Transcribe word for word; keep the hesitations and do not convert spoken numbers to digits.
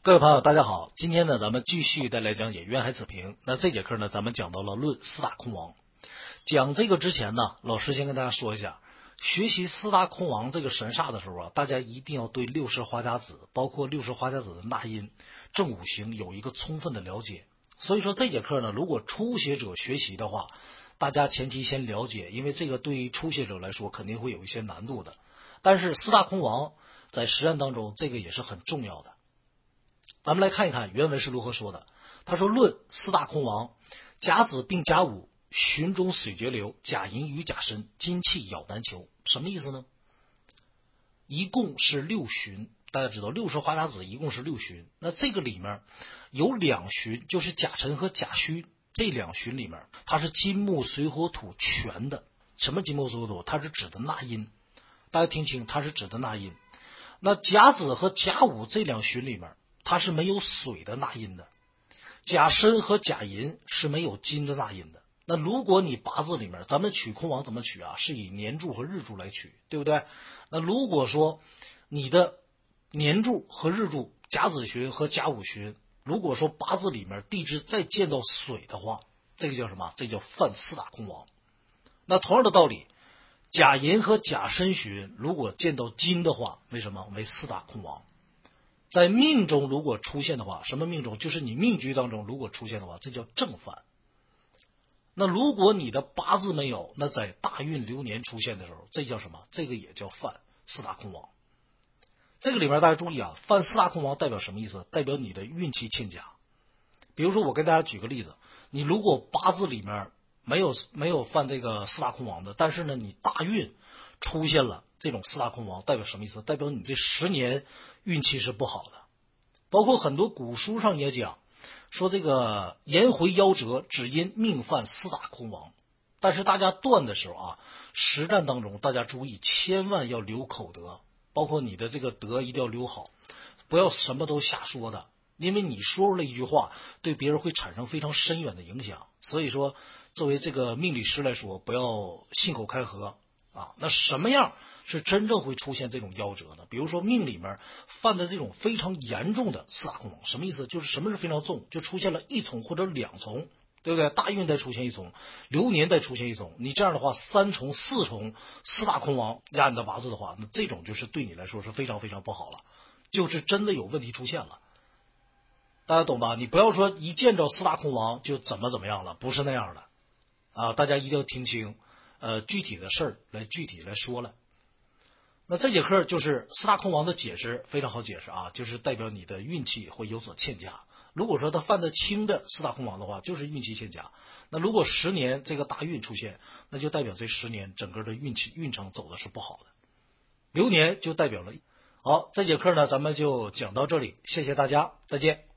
各位朋友大家好，今天呢咱们继续再来讲解渊海子平。那这节课呢咱们讲到了论四大空王。讲这个之前呢，老师先跟大家说一下，学习四大空王这个神煞的时候啊，大家一定要对六十花甲子包括六十花甲子的纳音正五行有一个充分的了解。所以说这节课呢，如果初学者学习的话，大家前期先了解，因为这个对于初学者来说肯定会有一些难度的。但是四大空王在实战当中这个也是很重要的。咱们来看一看原文是如何说的。他说论四大空王，甲子并甲午，旬中水绝流，甲寅与甲申，金气咬难求。什么意思呢？一共是六旬，大家知道六十花甲子一共是六旬，那这个里面有两旬，就是甲辰和甲戌，这两旬里面它是金木水火土全的。什么金木水火土？它是指的纳音，大家听清，它是指的纳音。那甲子和甲午这两旬里面它是没有水的纳音的，甲申和甲寅是没有金的纳音的。那如果你八字里面，咱们取空王怎么取啊？是以年柱和日柱来取，对不对？那如果说你的年柱和日柱，甲子旬和甲午旬，如果说八字里面地支再见到水的话，这个叫什么？这叫犯四大空王。那同样的道理，甲寅和甲申旬如果见到金的话，为什么？为四大空王。在命中如果出现的话，什么命中？就是你命局当中如果出现的话，这叫正犯。那如果你的八字没有，那在大运流年出现的时候，这叫什么？这个也叫犯四大空王。这个里面大家注意啊，犯四大空王代表什么意思？代表你的运气欠佳。比如说我跟大家举个例子，你如果八字里面没有没有犯这个四大空王的，但是呢你大运出现了这种四大空王，代表什么意思？代表你这十年运气是不好的。包括很多古书上也讲说，这个颜回夭折只因命犯四大空王。但是大家断的时候啊，实战当中大家注意，千万要留口德，包括你的这个德一定要留好，不要什么都瞎说的，因为你说出了一句话对别人会产生非常深远的影响。所以说作为这个命理师来说，不要信口开河啊。那什么样是真正会出现这种夭折呢？比如说命里面犯的这种非常严重的四大空王，什么意思？就是什么是非常重？就出现了一重或者两重，对不对？大运再出现一重，流年再出现一重，你这样的话三重四重四大空王压你的八字的话，那这种就是对你来说是非常非常不好了，就是真的有问题出现了。大家懂吧？你不要说一见着四大空王就怎么怎么样了，不是那样的啊！大家一定要听清，呃，具体的事儿来具体来说了。那这节课就是四大空王的解释，非常好解释啊，就是代表你的运气会有所欠佳。如果说他犯得轻的四大空王的话，就是运气欠佳。那如果十年这个大运出现，那就代表这十年整个的运气运程走的是不好的。流年就代表了。好，这节课呢咱们就讲到这里，谢谢大家，再见。